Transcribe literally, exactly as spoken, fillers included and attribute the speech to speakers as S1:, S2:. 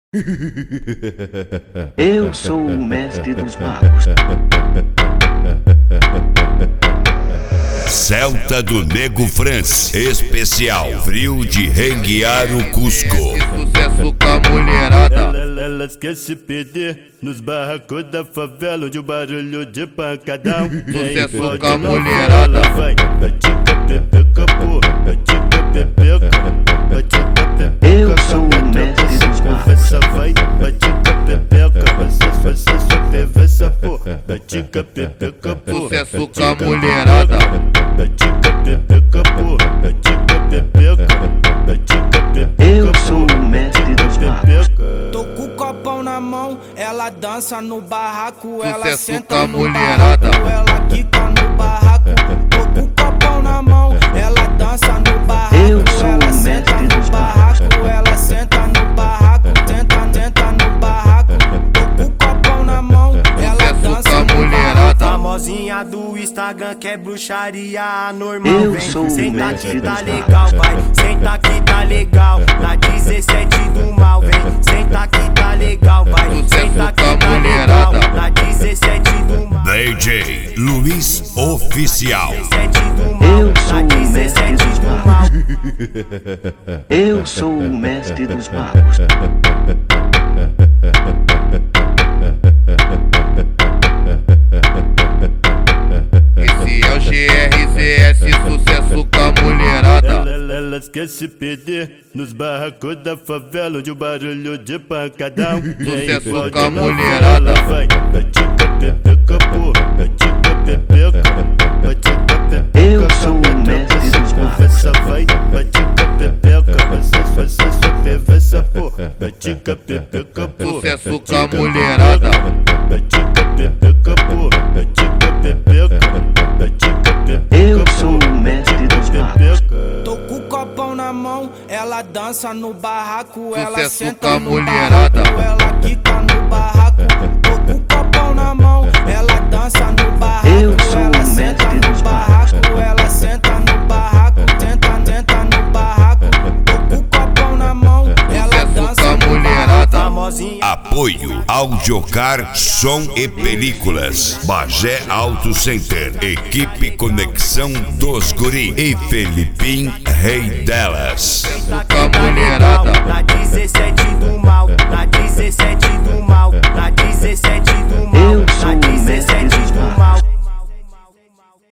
S1: Eu sou o mestre dos magos.
S2: Celta do Nego France, especial frio de renguear o Cusco.
S3: Sucesso com a mulherada.
S4: Ela, elas querem se perder nos barracos da favela, onde o barulho de pancadão.
S3: Sucesso com a mulherada.
S4: Vai, batica, pepeca, porra, batica, pepeca, batica, pepeca.
S1: Eu sou o mestre dos magos.
S4: Vai, batica, pepeca, você faz sua perversa, porra, batica, pepeca, porra.
S3: Sucesso com a mulherada.
S4: Batica, pepeca, porra, batica, pepeca, batica, pepeca.
S1: Eu sou o mestre dos magos.
S5: Tô com o copão na mão, ela dança no barraco, ela
S3: Sucesso
S5: senta
S3: com a
S5: no
S3: mulherada.
S5: barraco, ela quica no barraco. Tô com o copão na mão, ela dança no barraco,
S1: Eu sou
S5: ela
S1: o
S5: senta
S1: mestre
S5: no
S1: dos
S5: barraco, ela senta no barraco, tenta, tenta no barraco. Tô com o copão na mão, ela
S3: Sucesso
S5: dança
S3: com a
S5: no
S3: mulherada.
S5: barraco. Famosinha do Instagram que é bruxaria anormal.
S1: Eu
S5: Vem,
S1: sou o
S5: senta
S1: mestre
S5: que tá
S1: dos
S5: legal, vai, senta que tá legal. Na dezessete do mal, vem, senta que tá legal, vai,
S3: Sucesso
S5: senta
S3: com a
S5: que tá legal.
S3: mulherada.
S5: Na dezessete do mal,
S2: D J Luiz Oficial.
S5: dezessete do mal,
S1: Eu sou
S5: na
S1: o mestre
S5: dezessete
S1: dos
S5: do mal.
S1: magos. Eu sou o mestre dos magos.
S3: Esse é o G R Z S, sucesso com a mulherada.
S4: Ela, elas querem se perder nos barracos da favela, onde o barulho de pancadão.
S3: Sucesso com a mulherada.
S4: Vai, batica, pepeca, porra, batica, pepeca, batica, pepeca.
S1: Eu sou o mestre dos magos.
S4: Vai, batica, pepeca, você faz sua perversa, porra, batica, pepeca, porra.
S3: Sucesso com a mulherada.
S4: Batica, pepeca, porra, batica, pepeca, batica, pepeca.
S1: Eu sou o mestre dos magos.
S5: Tô com o copão na mão, ela dança no barraco, ela
S3: Sucesso
S5: senta
S3: com a
S5: no
S3: mulherada.
S5: barraco, ela quica no barraco. Tô com o copão na mão, ela dança no barraco,
S1: Eu sou
S5: ela
S1: o
S5: senta
S1: mestre
S5: no
S1: dos
S5: barraco, ela senta no barraco, tenta, tenta no barraco. Tô com o copão na mão, ela
S3: Sucesso
S5: dança
S3: com a
S5: no
S3: mulherada.
S5: barraco, famosinha.
S2: Apoio Audiocar Som e Películas, Bagé Auto Center, Equipe Conexão dos Guri e Felipim Rei delas.
S5: Senta
S3: com a
S5: que tá
S3: mulherada.
S5: legal, na dezessete do mal, na dezessete do mal, na dezessete do mal,
S1: Eu sou
S5: na
S1: o mestre
S5: dezessete
S1: dos
S5: do
S1: magos.
S5: mal.